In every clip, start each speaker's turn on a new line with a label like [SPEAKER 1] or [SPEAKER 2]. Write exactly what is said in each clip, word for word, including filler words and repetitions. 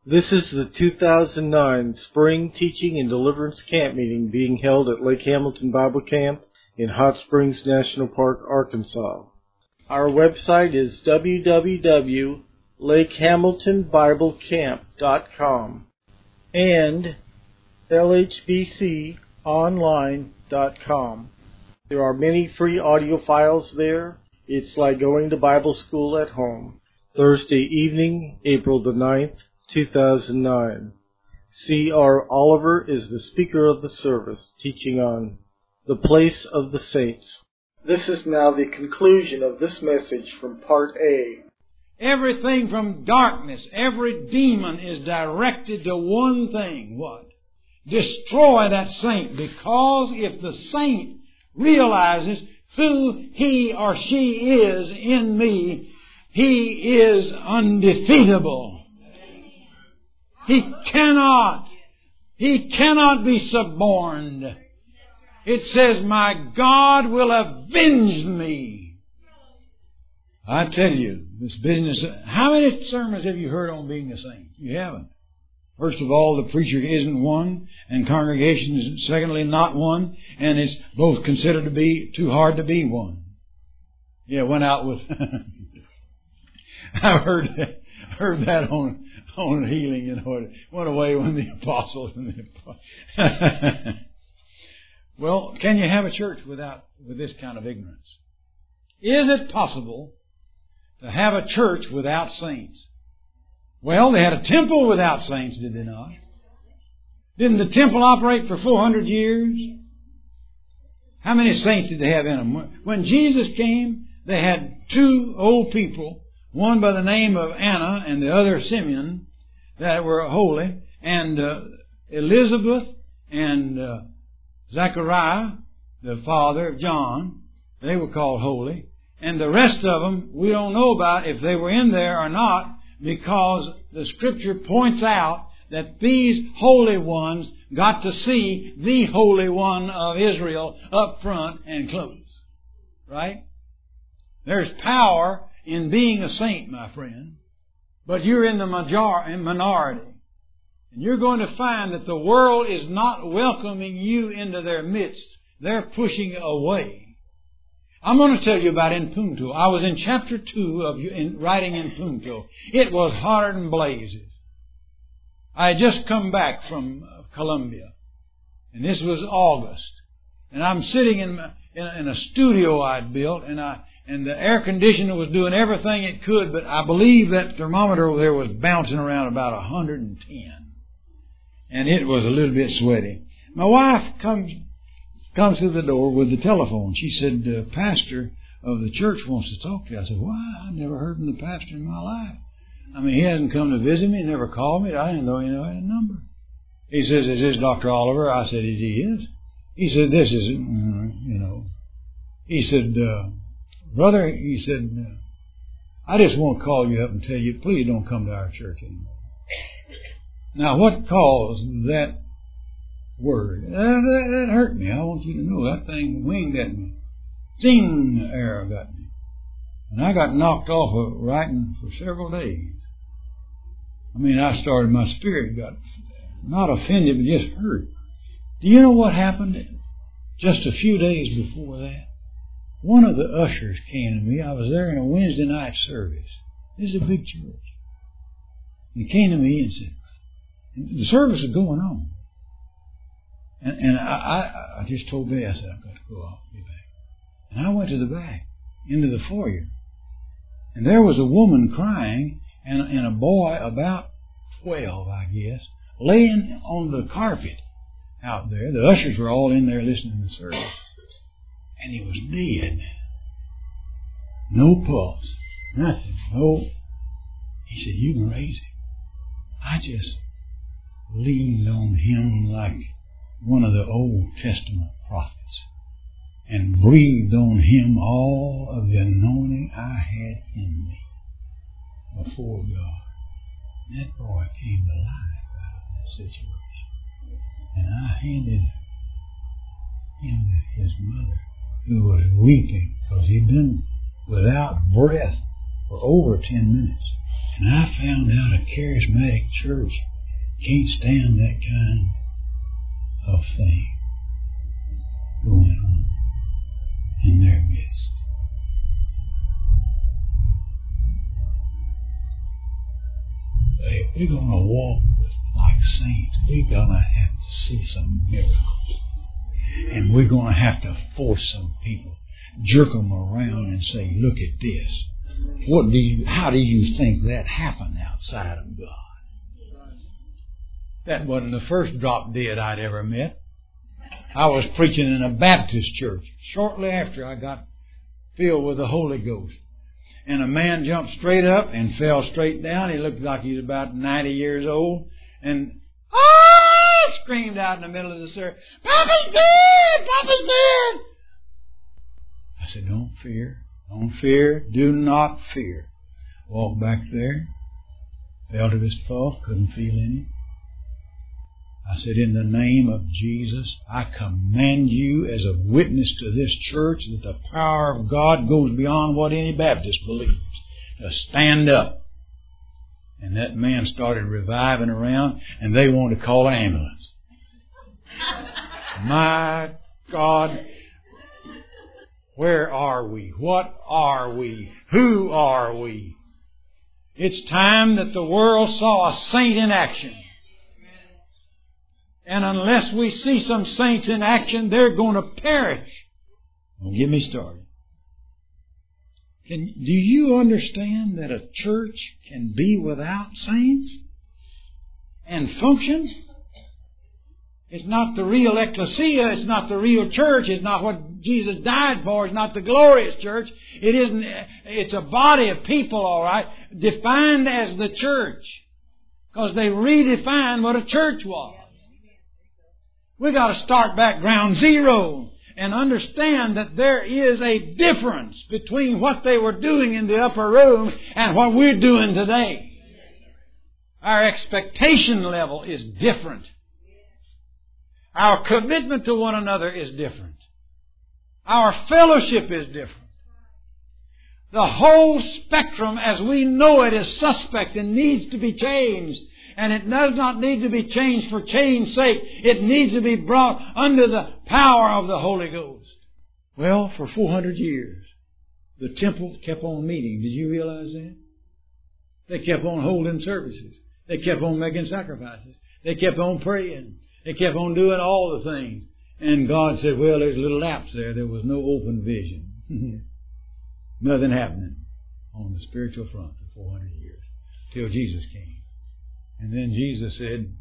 [SPEAKER 1] This is the two thousand nine Spring Teaching and Deliverance Camp Meeting being held at Lake Hamilton Bible Camp in Hot Springs National Park, Arkansas. Our website is w w w dot lake hamilton bible camp dot com and l h b c online dot com. There are many free audio files there. It's like going to Bible school at home. Thursday evening, April the ninth, two thousand nine. C R Oliver is the speaker of the service, teaching on the place of the saints. This is now the conclusion of this message from Part A.
[SPEAKER 2] Everything from darkness, every demon is directed to one thing. What? Destroy that saint. Because if the saint realizes who he or she is in me, he is undefeatable. He cannot, he cannot be suborned. It says, my God will avenge me. I tell you, this business, how many sermons have you heard on being a saint? You haven't. First of all, the preacher isn't one, and congregation is secondly not one, and it's both considered to be too hard to be one. Yeah, went out with, I've heard that, heard that on on healing, you know, it went away when the apostles and the well, can you have a church without with this kind of ignorance? Is it possible to have a church without saints? Well, they had a temple without saints, did they not? Didn't the temple operate for four hundred years? How many saints did they have in them? When Jesus came, they had two old people, one by the name of Anna and the other Simeon, that were holy, and uh, Elizabeth and uh, Zechariah, the father of John, they were called holy. And the rest of them, we don't know about if they were in there or not, because the Scripture points out that these holy ones got to see the Holy One of Israel up front and close. Right? There's power in being a saint, my friend, but you're in the major- in minority. And you're going to find that the world is not welcoming you into their midst. They're pushing away. I'm going to tell you about in Punto. I was in chapter two of in, writing in Punto. It was hotter than blazes. I had just come back from Colombia, and this was August. And I'm sitting in, in, in a studio I'd built, and I And the air conditioner was doing everything it could, but I believe that thermometer over there was bouncing around about one hundred ten. And it was a little bit sweaty. My wife comes comes to the door with the telephone. She said, the pastor of the church wants to talk to you. I said, why? I never heard from the pastor in my life. I mean, he hasn't come to visit me, never called me. I didn't know he had a number. He says, is this Doctor Oliver? I said, it is. He said, this is, you know. He said, uh, Brother, he said, I just want to call you up and tell you, please don't come to our church anymore. Now, what caused that word? That, that, that hurt me. I want you to know that thing winged at me. Zing, arrow got me. And I got knocked off of writing for several days. I mean, I started, my spirit got not offended, but just hurt. Do you know what happened just a few days before that? One of the ushers came to me. I was there in a Wednesday night service. This is a big church. He came to me and said, the service is going on. And, and I, I, I just told Betty, I said, I've got to go off and be back. And I went to the back, into the foyer. And there was a woman crying and, and a boy about twelve, I guess, laying on the carpet out there. The ushers were all in there listening to the service. And he was dead. No pulse. Nothing. No. He said, you can raise him. I just leaned on him like one of the Old Testament prophets and breathed on him all of the anointing I had in me before God. And that boy came to life out of that situation. And I handed him to his mother, who was weeping because he'd been without breath for over ten minutes. And I found out a charismatic church can't stand that kind of thing going on in their midst. If we're going to walk with like saints, we're going to have to see some miracles. And we're going to have to force some people, jerk them around and say, look at this. What do you, how do you think that happened outside of God? That wasn't the first drop dead I'd ever met. I was preaching in a Baptist church shortly after I got filled with the Holy Ghost. And a man jumped straight up and fell straight down. He looked like he was about ninety years old. And, ah! Screamed out in the middle of the service, Papa's dead! Papa's dead! I said, don't fear. Don't fear. Do not fear. Walked back there. Felt of his pulse. Couldn't feel any. I said, in the name of Jesus, I command you as a witness to this church that the power of God goes beyond what any Baptist believes. To stand up. And that man started reviving around, and they wanted to call an ambulance. My God, where are we? What are we? Who are we? It's time that the world saw a saint in action. And unless we see some saints in action, they're going to perish. Don't get me started. Can, do you understand that a church can be without saints and function? It's not the real ecclesia. It's not the real church. It's not what Jesus died for. It's not the glorious church. It isn't. It's a body of people, all right, defined as the church, because they redefined what a church was. We got to start back ground zero and understand that there is a difference between what they were doing in the upper room and what we're doing today. Our expectation level is different. Our commitment to one another is different. Our fellowship is different. The whole spectrum as we know it is suspect and needs to be changed. And it does not need to be changed for change's sake. It needs to be brought under the power of the Holy Ghost. Well, for four hundred years, the temple kept on meeting. Did you realize that? They kept on holding services. They kept on making sacrifices. They kept on praying. They kept on doing all the things. And God said, well, there's a little lapse there. There was no open vision. Nothing happening on the spiritual front for four hundred years till Jesus came. And then Jesus said,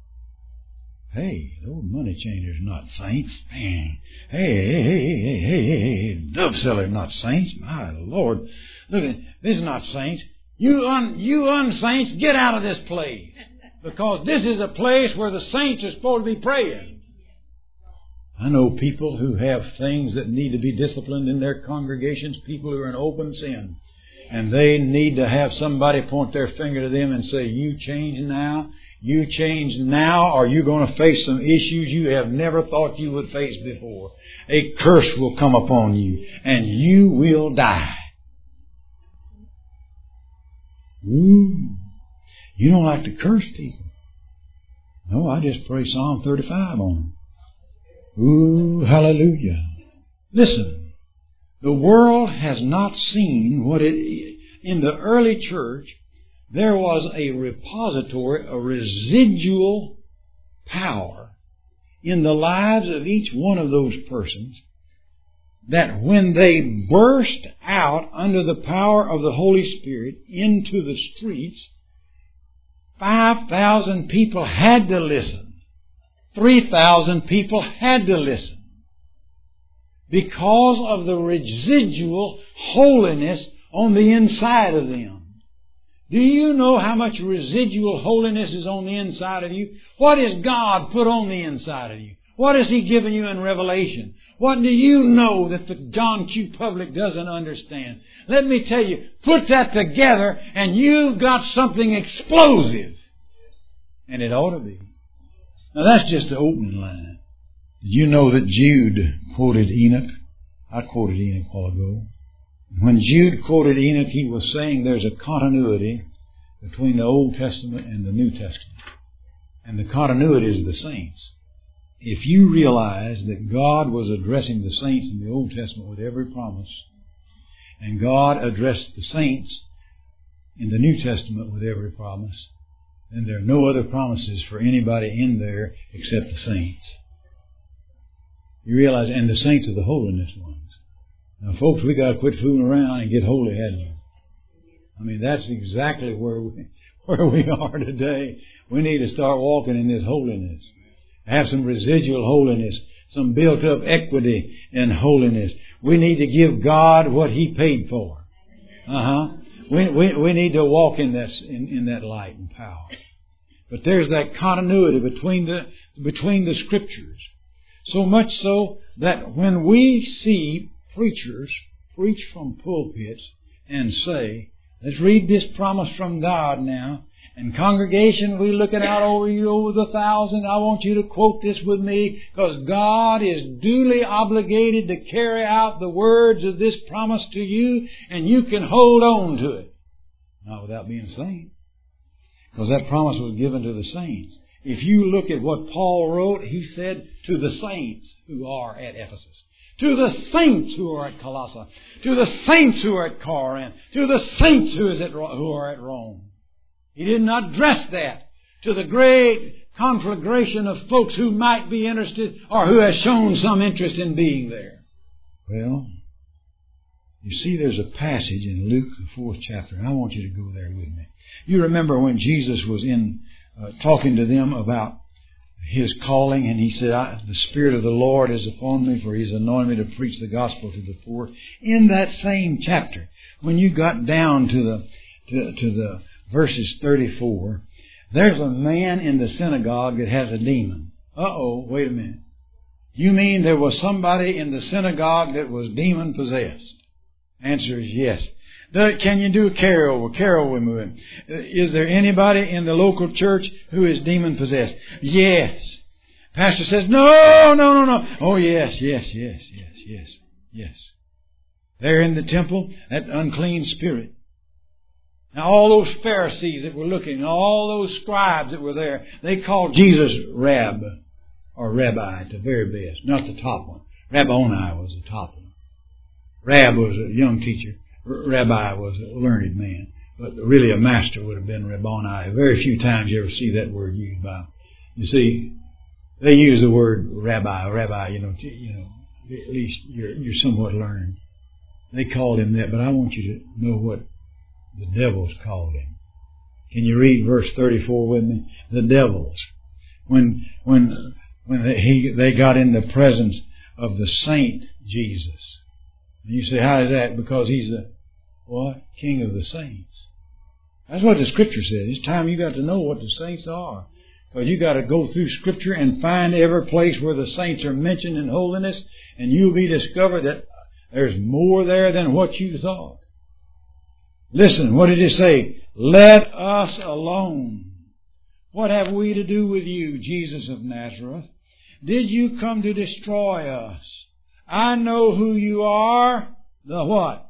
[SPEAKER 2] hey, those money changers are not saints. Man. Hey, hey, hey, hey, hey, hey, hey, dove sellers are not saints. My Lord. Look at this is not saints. You un, you unsaints, get out of this place. Because this is a place where the saints are supposed to be praying. I know people who have things that need to be disciplined in their congregations, people who are in open sin. And they need to have somebody point their finger to them and say, you change now, you change now, or you're going to face some issues you have never thought you would face before. A curse will come upon you, and you will die. Ooh, you don't like to curse people. No, I just pray Psalm thirty-five on them. Ooh, hallelujah. Listen. The world has not seen what it is. In the early church, there was a repository, a residual power in the lives of each one of those persons that when they burst out under the power of the Holy Spirit into the streets, five thousand people had to listen. three thousand people had to listen. Because of the residual holiness on the inside of them. Do you know how much residual holiness is on the inside of you? What has God put on the inside of you? What has He given you in Revelation? What do you know that the John Q. public doesn't understand? Let me tell you, put that together and you've got something explosive. And it ought to be. Now that's just the opening line. Did you know that Jude quoted Enoch? I quoted Enoch a while ago. When Jude quoted Enoch, he was saying there's a continuity between the Old Testament and the New Testament. And the continuity is the saints. If you realize that God was addressing the saints in the Old Testament with every promise, and God addressed the saints in the New Testament with every promise, then there are no other promises for anybody in there except the saints. You realize, and the saints are the holiness ones. Now, folks, we got to quit fooling around and get holy, hadn't we? I mean, that's exactly where we, where we are today. We need to start walking in this holiness. Have some residual holiness, some built-up equity in holiness. We need to give God what He paid for. Uh-huh. We, we, we need to walk in that, in, in that light and power. But there's that continuity between the, between the Scriptures. So much so that when we see preachers preach from pulpits and say, let's read this promise from God now, and congregation, we looking out over you over the thousand. I want you to quote this with me, because God is duly obligated to carry out the words of this promise to you, and you can hold on to it. Not without being a saint, because that promise was given to the saints. If you look at what Paul wrote, he said to the saints who are at Ephesus, to the saints who are at Colossae, to the saints who are at Corinth, to the saints who, is at, who are at Rome. He didn't address that to the great conflagration of folks who might be interested or who has shown some interest in being there. Well, you see there's a passage in Luke, the fourth chapter, and I want you to go there with me. You remember when Jesus was in uh, talking to them about His calling, and He said, I, the Spirit of the Lord is upon me, for He's anointed me to preach the gospel to the poor. In that same chapter, when you got down to the to, to the verses thirty-four, there's a man in the synagogue that has a demon. Uh-oh, wait a minute. You mean there was somebody in the synagogue that was demon-possessed? Answer is yes. Can you do a carryover? Carol with me. Is there anybody in the local church who is demon-possessed? Yes. Pastor says, no, no, no, no. Oh, yes, yes, yes, yes, yes, yes. There in the temple, that unclean spirit. Now, all those Pharisees that were looking, all those scribes that were there, they called Jesus Rab, or Rabbi at the very best, not the top one. Rabboni was the top one. Rab was a young teacher. Rabbi was a learned man. But really a master would have been Rabboni. Very few times you ever see that word used by them. You see, they use the word rabbi, rabbi, you know, you know, at least you're, you're somewhat learned. They called him that, but I want you to know what the devils called him. Can you read verse thirty-four with me? The devils. When when when they, he, they got in the presence of the saint Jesus. And you say, how is that? Because He's the what? King of the saints. That's what the Scripture says. It's time you got to know what the saints are. Because you got to go through Scripture and find every place where the saints are mentioned in holiness, and you'll be discovered that there's more there than what you thought. Listen, what did it say? Let us alone. What have we to do with you, Jesus of Nazareth? Did you come to destroy us? I know who you are. The what?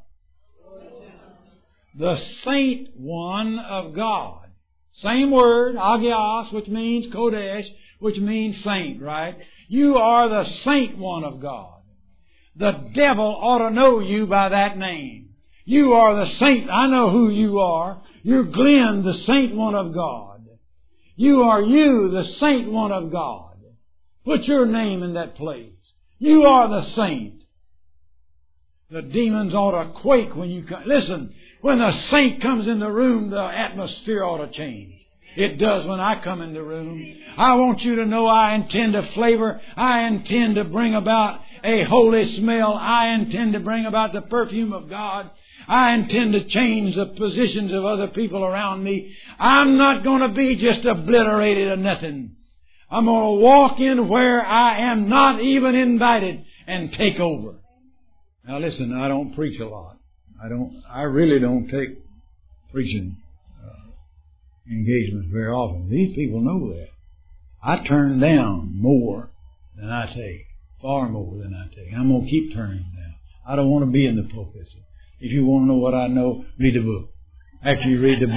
[SPEAKER 2] The Saint One of God. Same word, agios, which means kodesh, which means saint, right? You are the Saint One of God. The devil ought to know you by that name. You are the saint. I know who you are. You're Glenn, the Saint One of God. You are you, the Saint One of God. Put your name in that place. You are the saint. The demons ought to quake when you come. Listen, when the saint comes in the room, the atmosphere ought to change. It does when I come in the room. I want you to know I intend to flavor. I intend to bring about a holy smell. I intend to bring about the perfume of God. I intend to change the positions of other people around me. I'm not going to be just obliterated or nothing. I'm going to walk in where I am not even invited and take over. Now listen, I don't preach a lot. I don't. I really don't take preaching uh, engagements very often. These people know that. I turn down more than I take. Far more than I take. I'm going to keep turning down. I don't want to be in the pulpit. If you want to know what I know, read the book. After you read the books,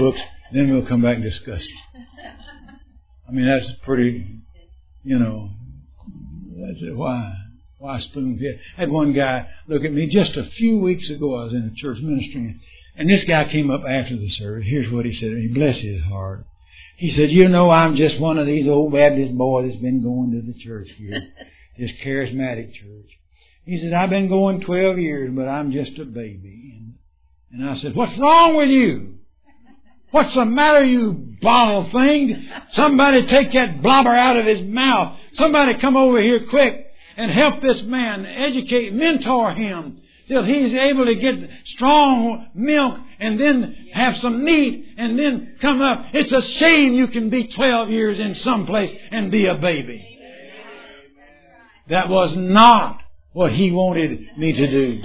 [SPEAKER 2] Then we'll come back and discuss it. I mean, that's pretty, you know, that's it. Why? Why spoon feed? I had one guy look at me just a few weeks ago. I was in a church ministry, and this guy came up after the service. Here's what he said to me. Bless his heart. He said, you know, I'm just one of these old Baptist boys that's been going to the church here, this charismatic church. He said, I've been going twelve years, but I'm just a baby. And, and I said, what's wrong with you? What's the matter, you bottle thing? Somebody take that blubber out of his mouth. Somebody come over here quick and help this man, educate, mentor him till he's able to get strong milk and then have some meat and then come up. It's a shame you can be twelve years in some place and be a baby. That was not what he wanted me to do.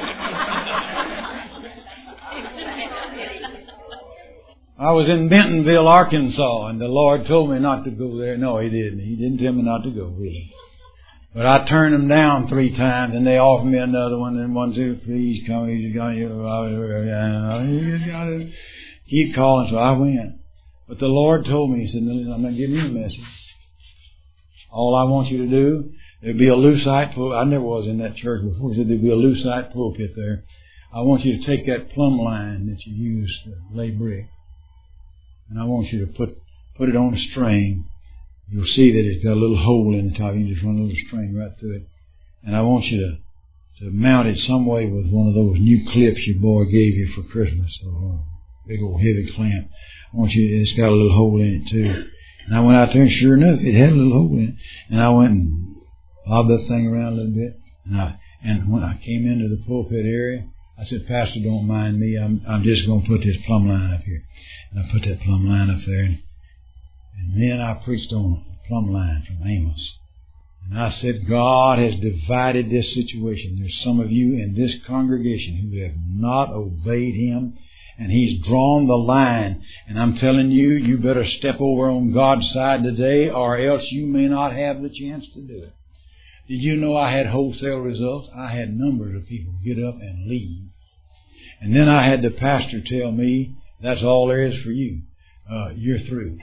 [SPEAKER 2] I was in Bentonville, Arkansas, and the Lord told me not to go there. No, He didn't. He didn't tell me not to go, really. But I turned them down three times, and they offered me another one, and one, two, three, he's coming, he's got you. You just got to keep calling, so I went. But the Lord told me, He said, I'm going to give you a message. All I want you to do, there'll be a lucite pulpit. I never was in that church before. He said there'll be a lucite pulpit there. I want you to take that plumb line that you use to lay brick, and I want you to put put it on a string. You'll see that it's got a little hole in the top. You can just run a little string right through it. And I want you to, to mount it some way with one of those new clips your boy gave you for Christmas. So, a big old heavy clamp. I want you, it's got a little hole in it too. And I went out there and sure enough, it had a little hole in it. And I went and bobbed that thing around a little bit. And I, and when I came into the pulpit area, I said, Pastor, don't mind me. I'm, I'm just going to put this plumb line up here. And I put that plumb line up there. And, and then I preached on the plumb line from Amos. And I said, God has divided this situation. There's some of you in this congregation who have not obeyed Him. And He's drawn the line. And I'm telling you, you better step over on God's side today, or else you may not have the chance to do it. Did you know I had wholesale results? I had numbers of people get up and leave. And then I had the pastor tell me, that's all there is for you. Uh, you're through.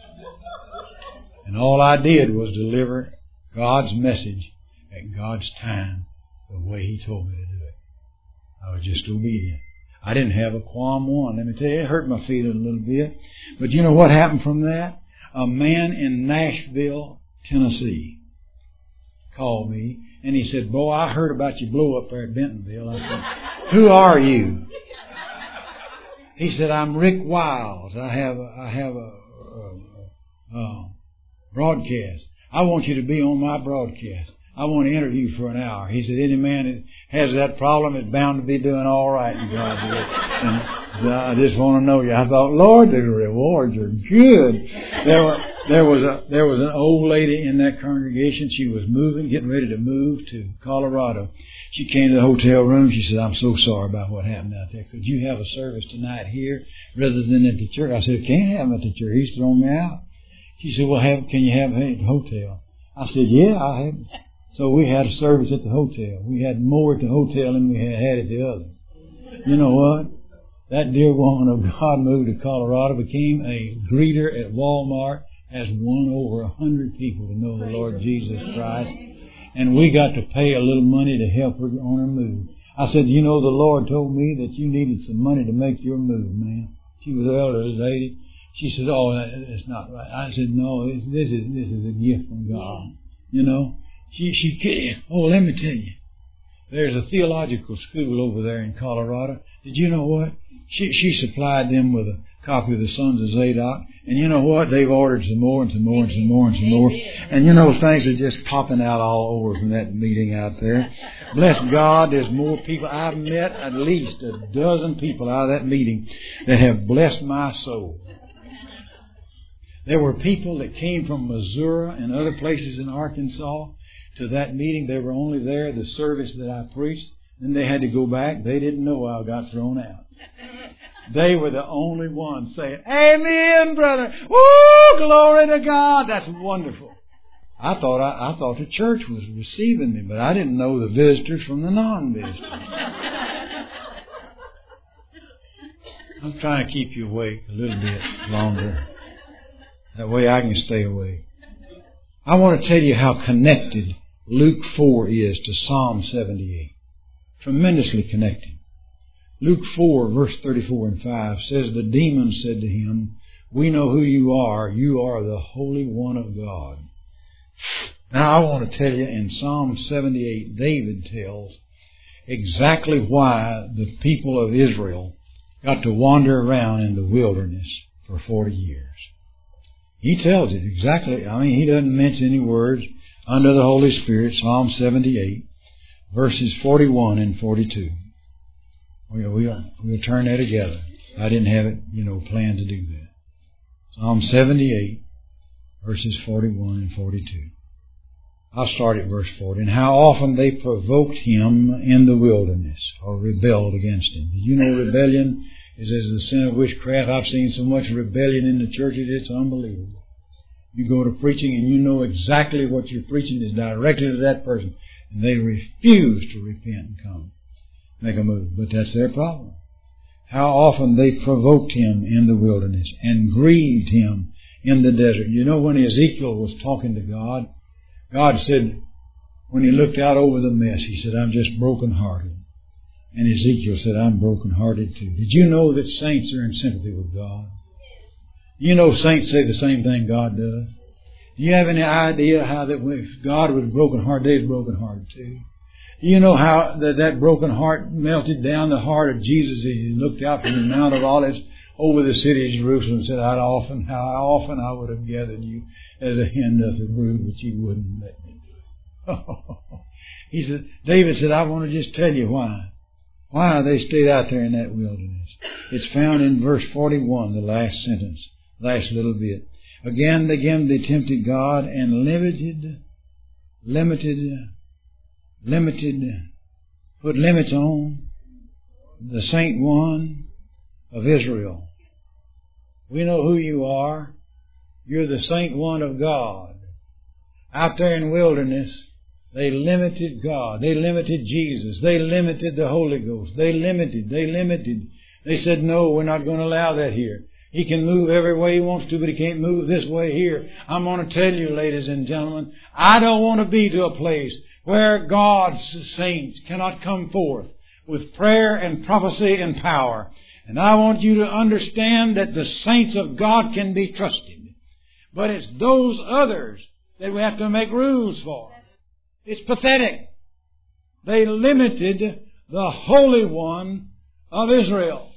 [SPEAKER 2] And all I did was deliver God's message at God's time the way He told me to do it. I was just obedient. I didn't have a qualm one. Let me tell you, it hurt my feelings a little bit. But you know what happened from that? A man in Nashville, Tennessee, called me and he said, boy, I heard about your blow up there at Bentonville. I said, who are you? He said, I'm Rick Wiles. I have a, I have a, a, a broadcast. I want you to be on my broadcast. I want to interview for an hour. He said, any man that has that problem is bound to be doing all right in God's will. And I just want to know you. I thought, Lord, the rewards are good. There were, there was a, there was an old lady in that congregation. She was moving, getting ready to move to Colorado. She came to the hotel room. She said, I'm so sorry about what happened out there. Could you have a service tonight here rather than at the church? I said, can't have them at the church. He's thrown me out. She said, well, have, can you have it at the hotel? I said, yeah, I have. So we had a service at the hotel. We had more at the hotel than we had had at the other. You know what? That dear woman of God moved to Colorado, became a greeter at Walmart, has won over a hundred people to know the Lord Jesus Christ. And we got to pay a little money to help her on her move. I said, you know, the Lord told me that you needed some money to make your move, man. She was an elderly lady. She said, oh, that's not right. I said, no, this is this is a gift from God. You know, she she oh, let me tell you, there's a theological school over there in Colorado. Did you know what? She she supplied them with a copy of the Sons of Zadok, and you know what? They've ordered some more and some more and some more and some more. And you know, things are just popping out all over from that meeting out there. Bless God, there's more people. I've met at least a dozen people out of that meeting that have blessed my soul. There were people that came from Missouri and other places in Arkansas to that meeting. They were only there the service that I preached. Then they had to go back. They didn't know I got thrown out. They were the only ones saying, amen, brother. Woo, glory to God. That's wonderful. I thought I, I thought the church was receiving me, but I didn't know the visitors from the non-visitors. I'm trying to keep you awake a little bit longer. That way I can stay awake. I want to tell you how connected Luke four is to Psalm seventy-eight. Tremendously connected. Luke four, verse thirty-four and five says, the demon said to him, we know who you are. You are the Holy One of God. Now I want to tell you, in Psalm seventy-eight, David tells exactly why the people of Israel got to wander around in the wilderness for forty years. He tells it exactly. I mean, he doesn't mention any words under the Holy Spirit. Psalm seventy-eight, verses forty-one and forty-two. We'll, we'll, we'll turn that together. I didn't have it, you know, planned to do that. Psalm seventy-eight, verses forty-one and forty-two. I'll start at verse forty. And how often they provoked him in the wilderness, or rebelled against him. Did you know rebellion is as the sin of witchcraft? I've seen so much rebellion in the churches, it's unbelievable. You go to preaching and you know exactly what you're preaching is directed to that person, and they refuse to repent and come make a move. But that's their problem. How often they provoked him in the wilderness and grieved him in the desert. You know, when Ezekiel was talking to God, God said, when he looked out over the mess, he said, I'm just brokenhearted. And Ezekiel said, I'm brokenhearted too. Did you know that saints are in sympathy with God? You know saints say the same thing God does. Do you have any idea how that if God was brokenhearted, they was brokenhearted too? Do you know how that, that broken heart melted down the heart of Jesus as he looked out from the Mount of Olives over the city of Jerusalem and said, How often, how often I would have gathered you as a hen doth a brood, but you wouldn't let me do it. He said, David said, I want to just tell you why. Why they stayed out there in that wilderness. It's found in verse forty-one, the last sentence, last little bit. Again, again they tempted God and limited, limited, limited, put limits on the Saint One of Israel. We know who you are. You're the Saint One of God. Out there in the wilderness, they limited God. They limited Jesus. They limited the Holy Ghost. They limited. They limited. They said, no, we're not going to allow that here. He can move every way he wants to, but he can't move this way here. I'm going to tell you, ladies and gentlemen, I don't want to be to a place where God's saints cannot come forth with prayer and prophecy and power. And I want you to understand that the saints of God can be trusted. But it's those others that we have to make rules for. It's pathetic. They limited the Holy One of Israel.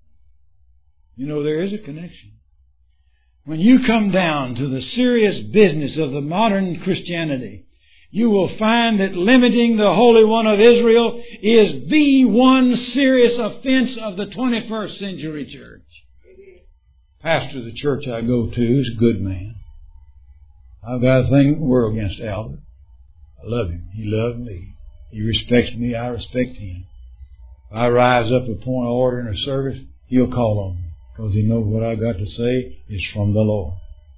[SPEAKER 2] You know, there is a connection. When you come down to the serious business of the modern Christianity, you will find that limiting the Holy One of Israel is the one serious offense of the twenty-first century church. Pastor of the church I go to is a good man. I've got a thing in the world against Albert. I love him. He loves me. He respects me. I respect him. If I rise up upon an order in a service, he'll call on me because he knows what I've got to say is from the Lord.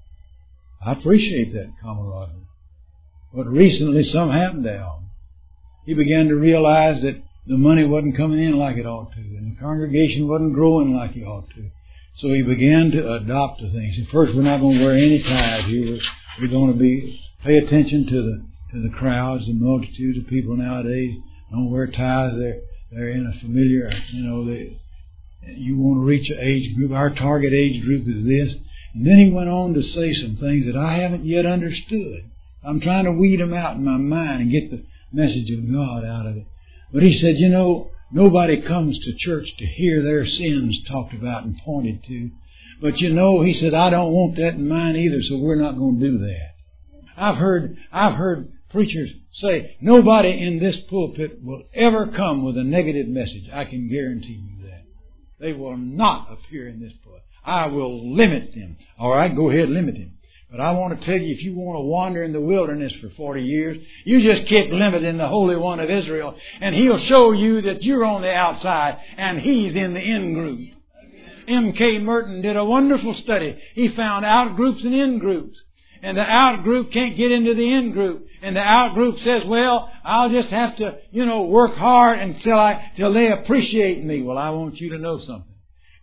[SPEAKER 2] I appreciate that camaraderie. But recently something happened to Al. He began to realize that the money wasn't coming in like it ought to, and the congregation wasn't growing like it ought to. So he began to adopt the things. At first, we're not going to wear any ties here. We're, we're going to be pay attention to the to the crowds, the multitudes of people nowadays. Don't wear ties. They're they're in a familiar, you know. They you want to reach an age group. Our target age group is this. And then he went on to say some things that I haven't yet understood. I'm trying to weed them out in my mind and get the message of God out of it. But he said, you know, nobody comes to church to hear their sins talked about and pointed to. But you know, he said, I don't want that in mine either, so we're not going to do that. I've heard, I've heard preachers say, nobody in this pulpit will ever come with a negative message. I can guarantee you that. They will not appear in this pulpit. I will limit them. All right, go ahead, limit them. But I want to tell you, if you want to wander in the wilderness for forty years, you just keep limiting the Holy One of Israel, and He'll show you that you're on the outside and He's in the in group. M K Merton did a wonderful study. He found out groups and in groups. And the out group can't get into the in group. And the out group says, well, I'll just have to, you know, work hard until I, till they appreciate me. Well, I want you to know something.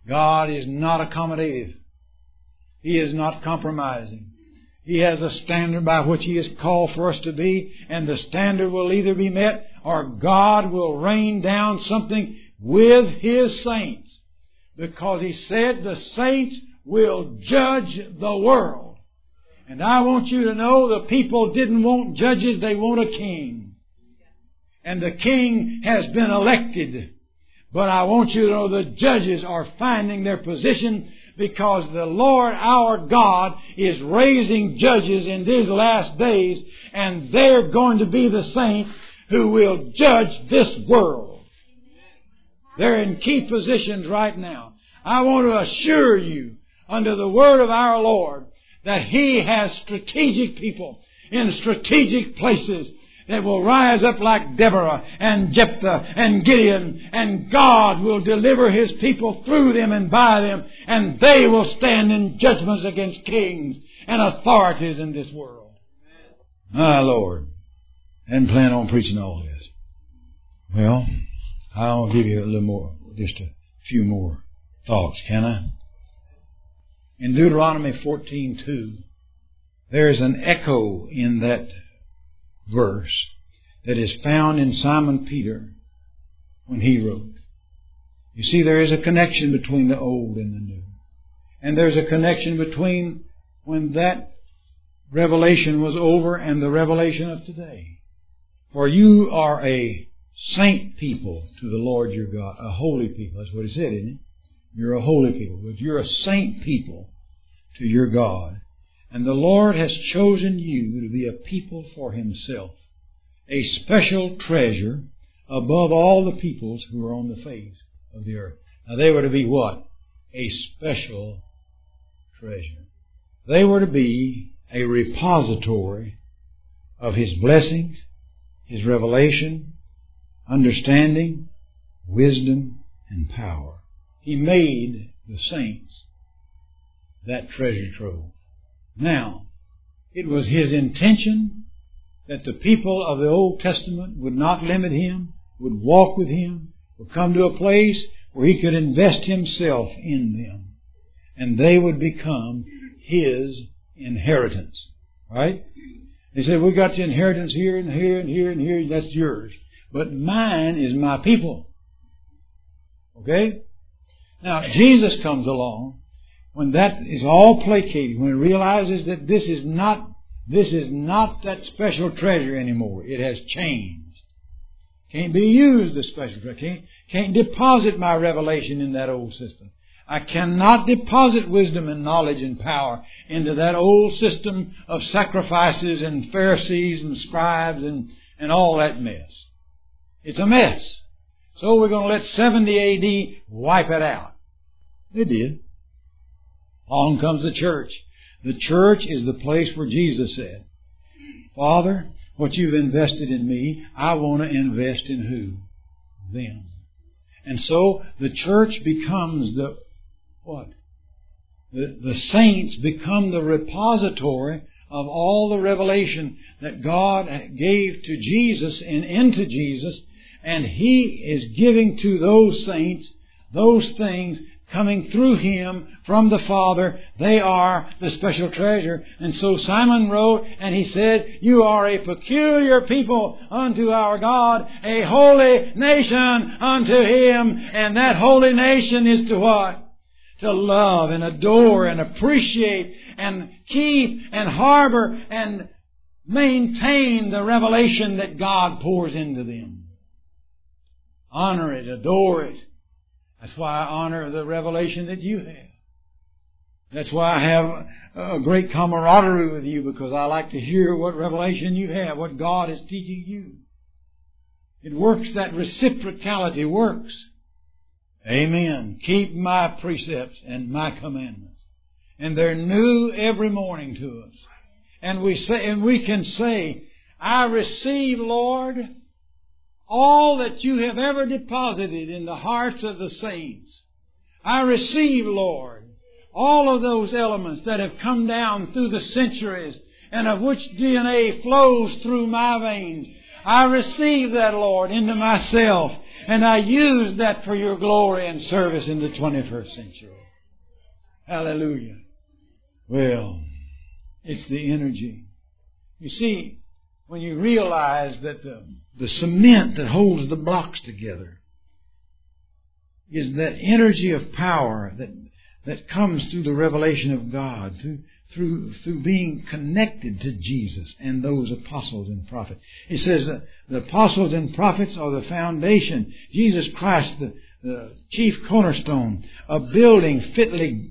[SPEAKER 2] God is not accommodative. He is not compromising. He has a standard by which He has called for us to be, and the standard will either be met or God will rain down something with His saints. Because He said the saints will judge the world. And I want you to know the people didn't want judges, they want a king. And the king has been elected. But I want you to know the judges are finding their position, because the Lord our God is raising judges in these last days, and they're going to be the saints who will judge this world. They're in key positions right now. I want to assure you, under the word of our Lord, that He has strategic people in strategic places that will rise up like Deborah and Jephthah and Gideon, and God will deliver His people through them and by them, and they will stand in judgments against kings and authorities in this world. My Lord, I hadn't planned on preaching all this. Well, I'll give you a little more, just a few more thoughts, can I? In Deuteronomy fourteen two, there is an echo in that verse that is found in Simon Peter when he wrote. You see, there is a connection between the old and the new. And there's a connection between when that revelation was over and the revelation of today. For you are a saint people to the Lord your God. A holy people. That's what He said, isn't it? You're a holy people. But you're a saint people to your God. And the Lord has chosen you to be a people for Himself, a special treasure above all the peoples who are on the face of the earth. Now they were to be what? A special treasure. They were to be a repository of His blessings, His revelation, understanding, wisdom, and power. He made the saints that treasure trove. Now, it was His intention that the people of the Old Testament would not limit Him, would walk with Him, would come to a place where He could invest Himself in them. And they would become His inheritance. Right? He said, we got the inheritance here and here and here and here, that's yours. But mine is my people. Okay? Now, Jesus comes along. When that is all placated, when it realizes that this is not this is not that special treasure anymore, it has changed. Can't be used as special treasure. Can't, can't deposit my revelation in that old system. I cannot deposit wisdom and knowledge and power into that old system of sacrifices and Pharisees and scribes and, and all that mess. It's a mess. So we're going to let seventy A D wipe it out. It did. Along comes the church. The church is the place where Jesus said, Father, what you've invested in me, I want to invest in who? Them. And so the church becomes the, what? The, the saints become the repository of all the revelation that God gave to Jesus and into Jesus. And He is giving to those saints those things coming through Him from the Father. They are the special treasure. And so Simon wrote and he said, you are a peculiar people unto our God, a holy nation unto Him. And that holy nation is to what? To love and adore and appreciate and keep and harbor and maintain the revelation that God pours into them. Honor it, adore it. That's why I honor the revelation that you have. That's why I have a great camaraderie with you, because I like to hear what revelation you have, what God is teaching you. It works, that reciprocality works. Amen. Keep my precepts and my commandments. And they're new every morning to us. And we say, and we can say, I receive, Lord, all that you have ever deposited in the hearts of the saints. I receive, Lord, all of those elements that have come down through the centuries and of which D N A flows through my veins. I receive that, Lord, into myself. And I use that for your glory and service in the twenty-first century. Hallelujah. Well, it's the energy. You see, when you realize that the, the cement that holds the blocks together is that energy of power that that comes through the revelation of God, through through through being connected to Jesus and those apostles and prophets. It says that the apostles and prophets are the foundation. Jesus Christ, the, the chief cornerstone, a building fitly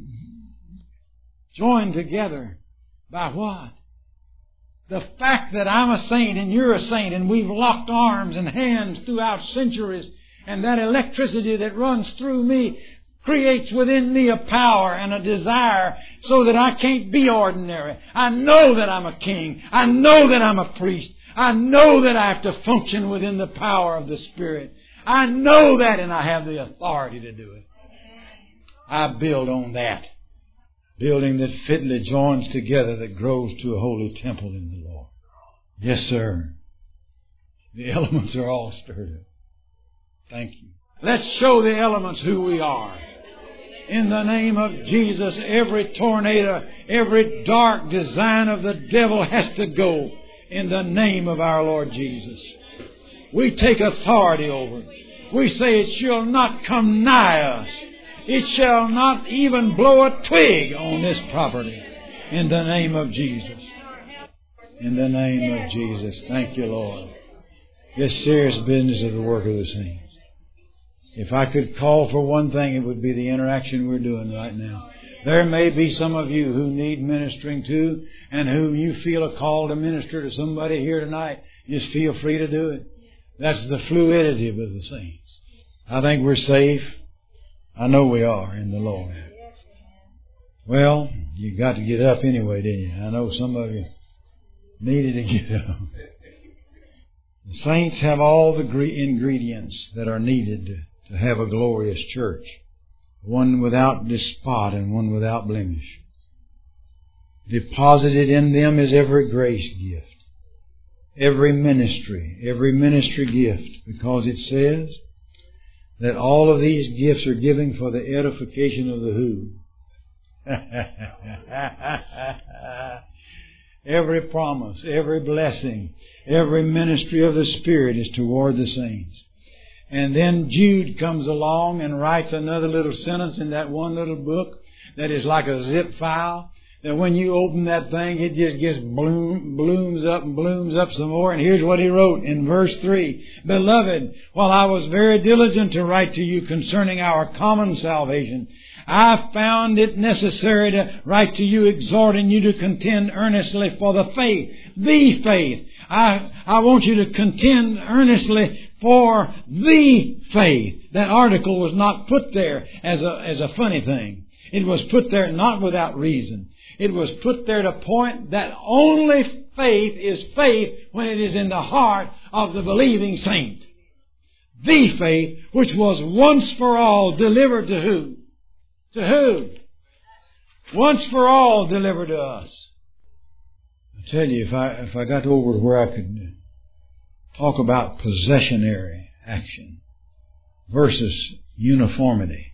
[SPEAKER 2] joined together by what? The fact that I'm a saint and you're a saint and we've locked arms and hands throughout centuries, and that electricity that runs through me creates within me a power and a desire so that I can't be ordinary. I know that I'm a king. I know that I'm a priest. I know that I have to function within the power of the Spirit. I know that, and I have the authority to do it. I build on that. Building that fitly joins together, that grows to a holy temple in the Lord. Yes, sir. The elements are all stirred up. Thank you. Let's show the elements who we are. In the name of Jesus, every tornado, every dark design of the devil has to go in the name of our Lord Jesus. We take authority over it. We say it shall not come nigh us. It shall not even blow a twig on this property. In the name of Jesus. In the name of Jesus. Thank you, Lord. This serious business of the work of the saints. If I could call for one thing, it would be the interaction we're doing right now. There may be some of you who need ministering to, and who you feel a call to minister to somebody here tonight. Just feel free to do it. That's the fluidity of the saints. I think we're safe. I know we are in the Lord. Well, you got to get up anyway, didn't you? I know some of you needed to get up. The saints have all the ingredients that are needed to to have a glorious church, one without spot and one without blemish. Deposited in them is every grace gift, every ministry, every ministry gift, because it says that all of these gifts are given for the edification of the who. Every promise, every blessing, every ministry of the Spirit is toward the saints. And then Jude comes along and writes another little sentence in that one little book that is like a zip file. That when you open that thing, it just gets bloom, blooms up and blooms up some more. And here's what he wrote in verse three. Beloved, while I was very diligent to write to you concerning our common salvation, I found it necessary to write to you exhorting you to contend earnestly for the faith, the faith. I, I want you to contend earnestly for the faith. That article was not put there as a, as a funny thing. It was put there not without reason. It was put there to point that only faith is faith when it is in the heart of the believing saint. The faith which was once for all delivered to who? To who? Once for all delivered to us. I tell you, if I if I got over to where I could talk about possessionary action versus uniformity,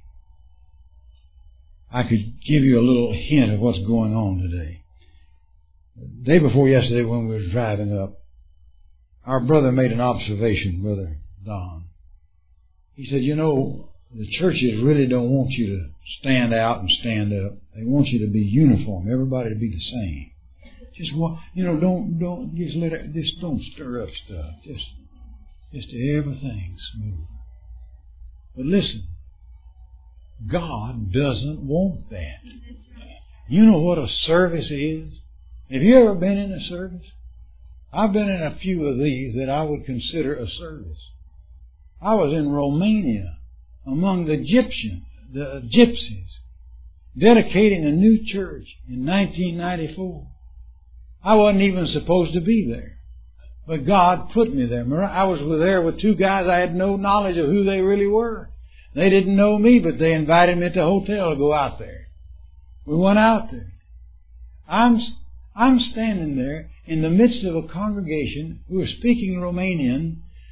[SPEAKER 2] I could give you a little hint of what's going on today. The day before yesterday when we were driving up, our brother made an observation, Brother Don. He said, you know, the churches really don't want you to stand out and stand up. They want you to be uniform, everybody to be the same. Just you know, don't don't just let it, just don't stir up stuff. Just just everything smooth. But listen, God doesn't want that. You know what a service is? Have you ever been in a service? I've been in a few of these that I would consider a service. I was in Romania among the Egyptian, the gypsies, dedicating a new church in nineteen ninety-four. I wasn't even supposed to be there, but God put me there. I was there with two guys. I had no knowledge of who they really were. They didn't know me, but they invited me at the hotel to go out there. We went out there. I'm I'm standing there in the midst of a congregation who are speaking Romanian,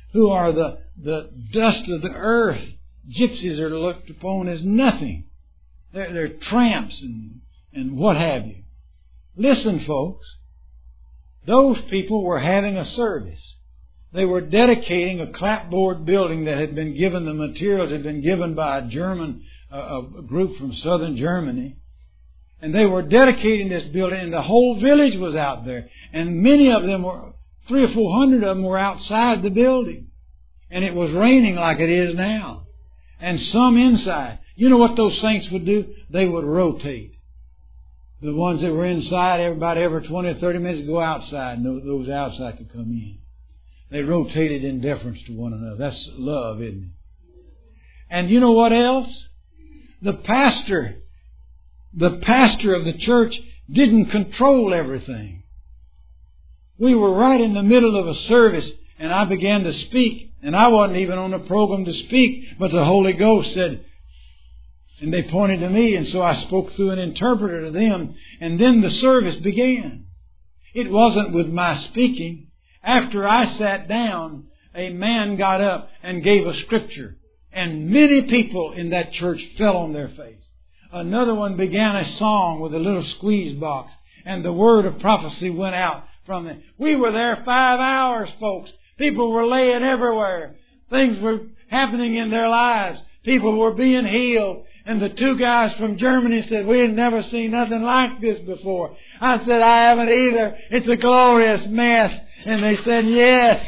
[SPEAKER 2] who are the, the dust of the earth. Gypsies are looked upon as nothing. They're, they're tramps and, and what have you. Listen, folks. Those people were having a service. They were dedicating a clapboard building that had been given, the materials had been given by a German, uh, a group from southern Germany. And they were dedicating this building, and the whole village was out there. And many of them were, three or four hundred of them were outside the building. And it was raining like it is now. And some inside. You know what those saints would do? They would rotate. The ones that were inside, everybody every twenty or thirty minutes go outside, and those outside could come in. They rotated in deference to one another. That's love, isn't it? And you know what else? The pastor, the pastor of the church didn't control everything. We were right in the middle of a service, and I began to speak, and I wasn't even on the program to speak, but the Holy Ghost said, and they pointed to me, and so I spoke through an interpreter to them, and then the service began. It wasn't with my speaking. After I sat down, a man got up and gave a scripture, and many people in that church fell on their face. Another one began a song with a little squeeze box, and the word of prophecy went out from it. We were there five hours, folks. People were laying everywhere. Things were happening in their lives. People were being healed. And the two guys from Germany said, we had never seen nothing like this before. I said, I haven't either. It's a glorious mess. And they said, yes.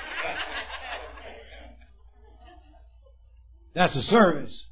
[SPEAKER 2] That's a service.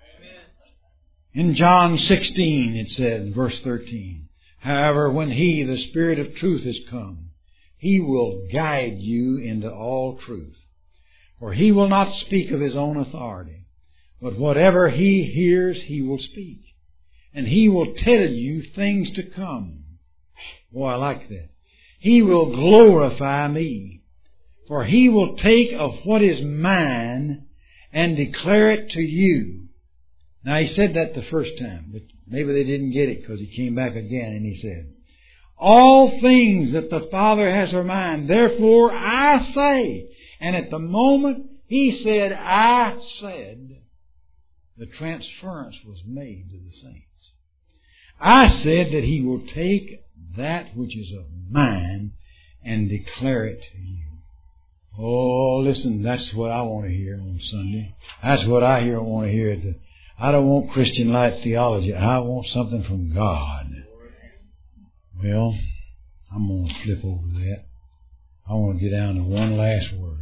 [SPEAKER 2] In John sixteen, it said, verse thirteen, however, when He, the Spirit of truth, is come, He will guide you into all truth. For He will not speak of His own authority, but whatever He hears, He will speak. And He will tell you things to come. Boy, I like that. He will glorify me. For He will take of what is mine and declare it to you. Now, He said that the first time, but maybe they didn't get it because He came back again and He said, all things that the Father has are mine. Therefore I say. And at the moment He said, I said, the transference was made to the saints. I said that He will take that which is of mine and declare it to you. Oh, listen, that's what I want to hear on Sunday. That's what I hear, want to hear. At the, I don't want Christian light theology. I want something from God. Well, I'm going to flip over that. I want to get down to one last word.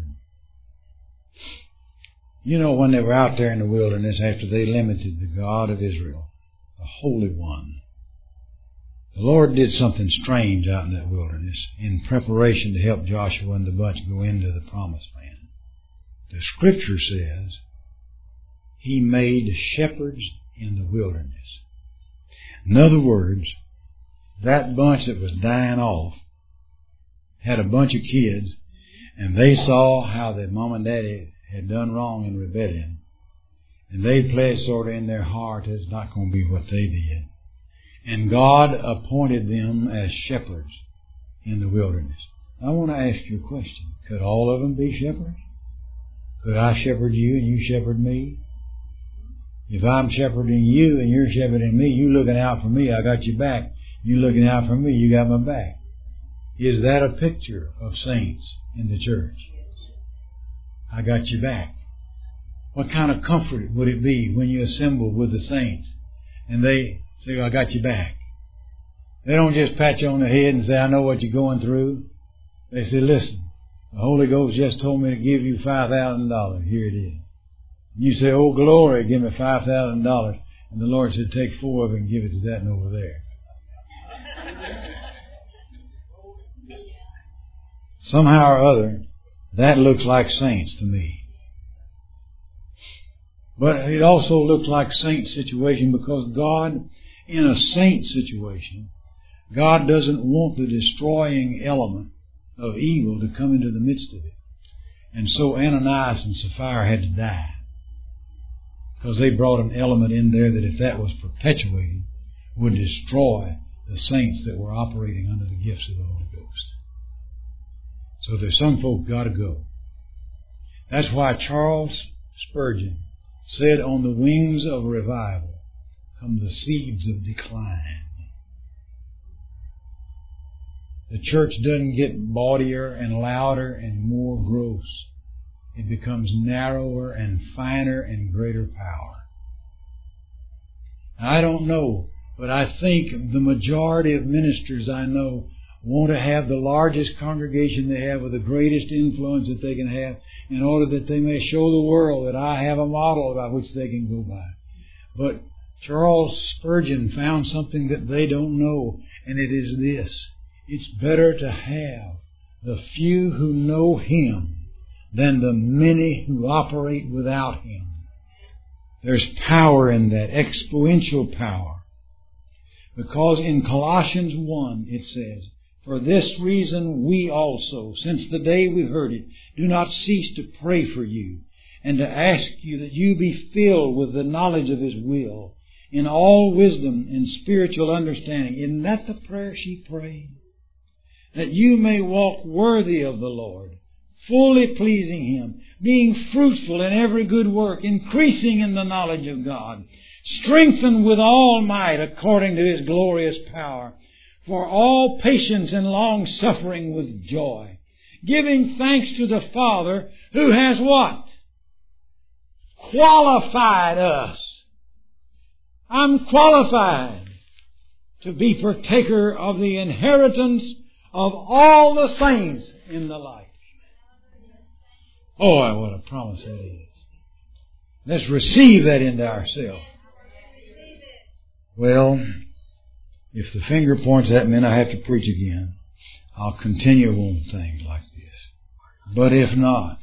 [SPEAKER 2] You know, when they were out there in the wilderness after they limited the God of Israel, the Holy One, the Lord did something strange out in that wilderness in preparation to help Joshua and the bunch go into the Promised Land. The Scripture says He made shepherds in the wilderness. In other words, that bunch that was dying off had a bunch of kids, and they saw how their mom and daddy had done wrong in rebellion, and they pledged sort of in their heart it's not going to be what they did. And God appointed them as shepherds in the wilderness. I want to ask you a question. Could all of them be shepherds? Could I shepherd you and you shepherd me? If I'm shepherding you and you're shepherding me, you looking out for me, I got your back. You looking out for me, you got my back. Is that a picture of saints in the church? I got your back. What kind of comfort would it be when you assemble with the saints and they say, I got your back? They don't just pat you on the head and say, I know what you're going through. They say, listen, the Holy Ghost just told me to give you five thousand dollars. Here it is. And you say, oh, glory, give me five thousand dollars. And the Lord said, take four of it and give it to that one over there. Somehow or other, that looks like saints to me. But it also looks like saint situation because God, in a saint situation, God doesn't want the destroying element of evil to come into the midst of it. And so Ananias and Sapphira had to die because they brought an element in there that if that was perpetuated would destroy the saints that were operating under the gifts of the Holy Ghost. So there's some folk got to go. That's why Charles Spurgeon said, on the wings of revival come the seeds of decline. The church doesn't get bawdier and louder and more gross. It becomes narrower and finer and greater power. I don't know, but I think the majority of ministers I know want to have the largest congregation they have with the greatest influence that they can have in order that they may show the world that I have a model by which they can go by. But Charles Spurgeon found something that they don't know, and it is this. It's better to have the few who know Him than the many who operate without Him. There's power in that, exponential power. Because in Colossians one it says, for this reason we also, since the day we heard it, do not cease to pray for you and to ask you that you be filled with the knowledge of His will in all wisdom and spiritual understanding. Isn't that the prayer she prayed? That you may walk worthy of the Lord, fully pleasing Him, being fruitful in every good work, increasing in the knowledge of God, strengthened with all might according to His glorious power, for all patience and long suffering with joy, giving thanks to the Father who has what? Qualified us. I'm qualified to be partaker of the inheritance of all the saints in the light. Oh, what a promise that is. Let's receive that into ourselves. Well, if the finger points at me and I have to preach again, I'll continue on things like this. But if not,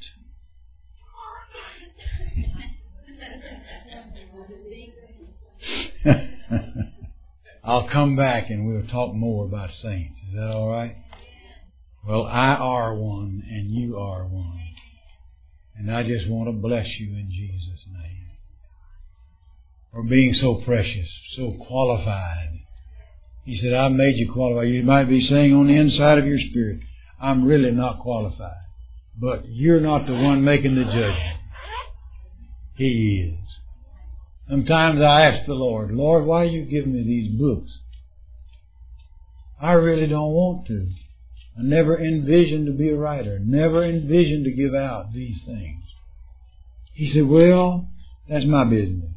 [SPEAKER 2] I'll come back and we'll talk more about saints. Is that all right? Well, I are one and you are one. And I just want to bless you in Jesus' name for being so precious, so qualified. He said, I made you qualified. You might be saying on the inside of your spirit, I'm really not qualified. But you're not the one making the judgment. He is. Sometimes I ask the Lord, Lord, why you give me these books? I really don't want to. I never envisioned to be a writer. Never envisioned to give out these things. He said, well, that's my business.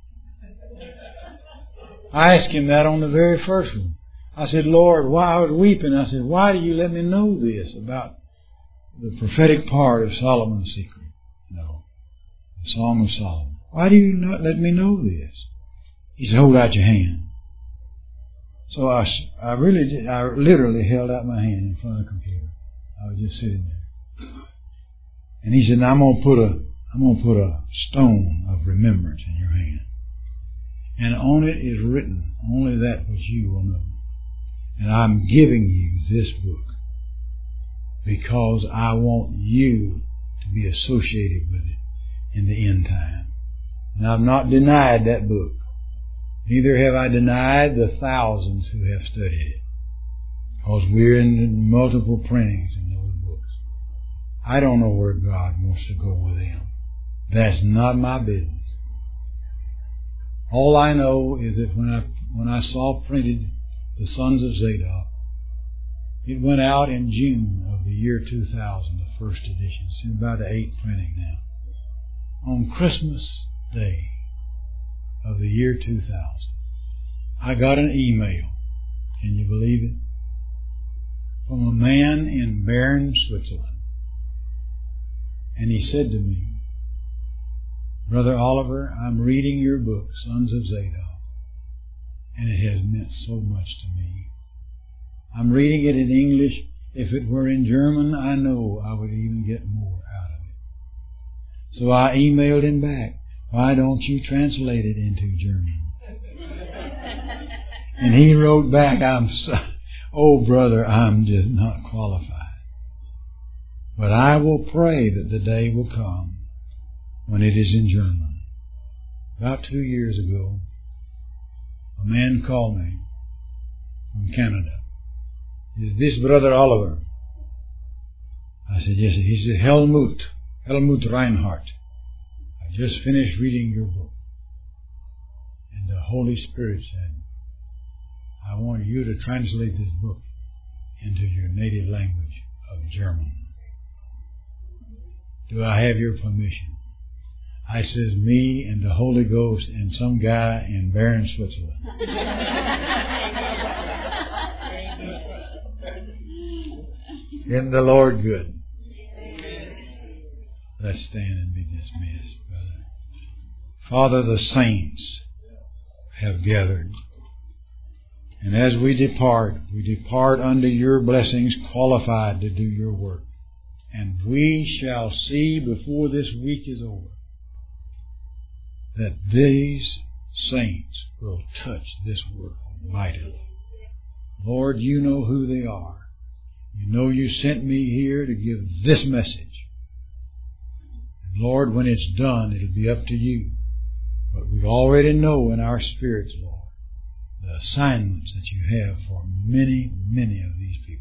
[SPEAKER 2] I asked Him that on the very first one. I said, Lord, why I was weeping. I said, why do you let me know this about the prophetic part of Solomon's secret? No. The Song of Solomon. Why do you not let me know this? He said, hold out your hand. So I, I really did, I literally held out my hand in front of the computer. I was just sitting there. And he said, now I'm going to put a, I'm going to put a stone of remembrance in your hand. And on it is written only that which you will know. And I'm giving you this book because I want you to be associated with it in the end time. And I've not denied that book. Neither have I denied the thousands who have studied it. Because we're in multiple printings in those books. I don't know where God wants to go with them. That's not my business. All I know is that when I when I saw printed the Sons of Zadok, it went out in June of the year two thousand, the first edition. It's in about the eighth printing now. On Christmas Day of the year two thousand, I got an email. Can you believe it? From a man in Bern, Switzerland. And he said to me, Brother Oliver, I'm reading your book, Sons of Zadok, and it has meant so much to me. I'm reading it in English. If it were in German, I know I would even get more out of it. So I emailed him back, why don't you translate it into German? And he wrote back, I'm so, oh brother, I'm just not qualified. But I will pray that the day will come when it is in German. About two years ago, a man called me from Canada. Is this Brother Oliver? I said, yes. He said, Helmut, Helmut Reinhardt, I just finished reading your book. And the Holy Spirit said, I want you to translate this book into your native language of German. Do I have your permission? I says, me and the Holy Ghost and some guy in Bern, Switzerland. Isn't the Lord good? Let's stand and be dismissed, brother. Father, the saints have gathered. And as we depart, we depart under your blessings, qualified to do your work. And we shall see before this week is over that these saints will touch this work mightily. Lord, you know who they are. You know you sent me here to give this message. And Lord, when it's done, it'll be up to you. But we already know in our spirits, Lord, the assignments that you have for many, many of these people.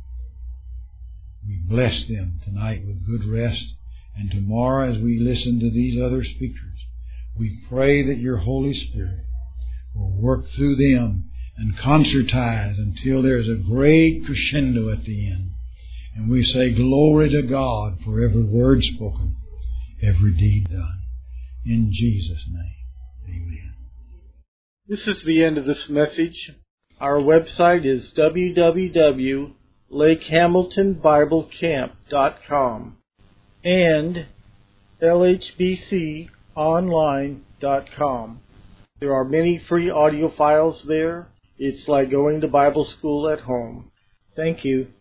[SPEAKER 2] We bless them tonight with good rest. And tomorrow, as we listen to these other speakers, we pray that your Holy Spirit will work through them and concertize until there's a great crescendo at the end. And we say, glory to God for every word spoken, every deed done. In Jesus' name, amen.
[SPEAKER 1] This is the end of this message. Our website is w w w dot lake hamilton bible camp dot com and l h b c online dot com. There are many free audio files there. It's like going to Bible school at home. Thank you.